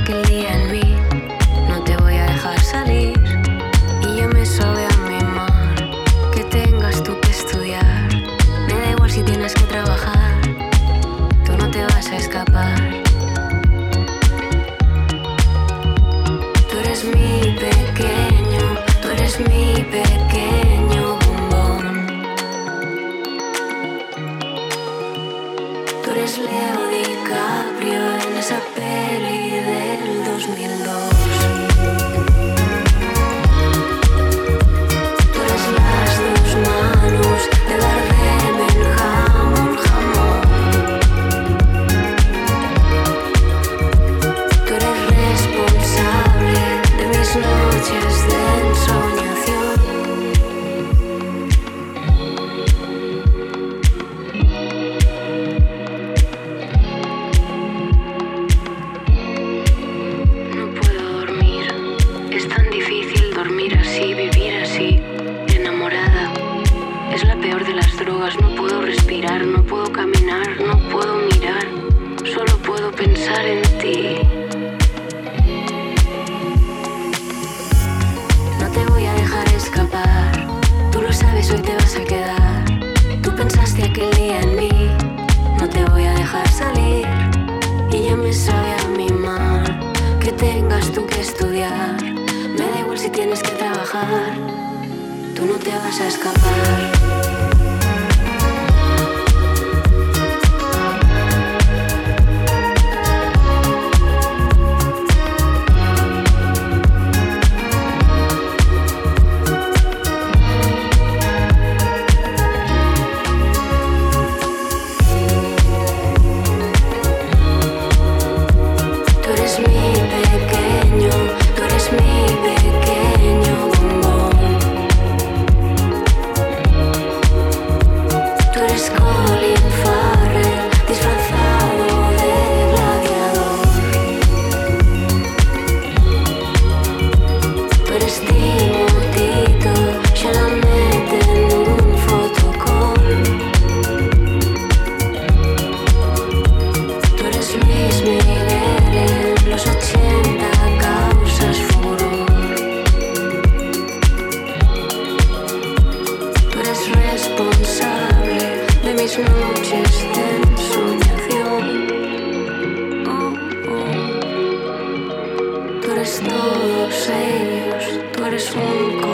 aquel día en mí. No te voy a dejar salir y ya me sabe a mi mal que tengas tú que estudiar. Me da igual si tienes que trabajar, tú no te vas a escapar. Tú eres mi pequeño, tú eres mi pequeño bombón. Tú eres Leo DiCaprio en esa peli del 2002. Tú eres las dos manos de Bardem en jamón, jamón. Tú eres responsable de mis noches de ensoñación. No puedo dormir, es tan difícil dormir así, vivir así, enamorada. Es la peor de las drogas, no puedo respirar, no puedo caminar, no puedo mirar, solo puedo pensar en ti. No te voy a dejar escapar, tú lo sabes, hoy te vas a quedar. Tú pensaste aquel día en mí, no te voy a dejar salir y ya me sabe a mi mal que tengas tú que estudiar. Me da igual si tienes que trabajar, tú no te vas a escapar. Tú eres mi pequeño, tú eres mi pequeño bombón. Tú eres Colin Farrell disfrazado de gladiador. Tú eres Timotito Chalamet en un fotocall. Tú eres Luis Miguel en los 80 causas furor. Tú eres responsable de mis noches de ensoñación. Oh, oh. Tú eres todos ellos, tú eres un